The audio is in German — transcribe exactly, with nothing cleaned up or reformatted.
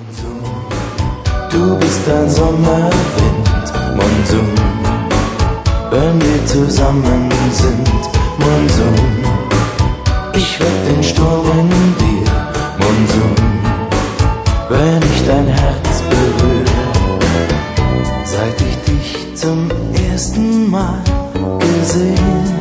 Monsun, du bist ein Sommerwind, Monsun, wenn wir zusammen sind, Monsun, ich weck den Sturm in dir, Monsun, wenn ich dein Herz berühre. Seit ich dich zum ersten Mal gesehen,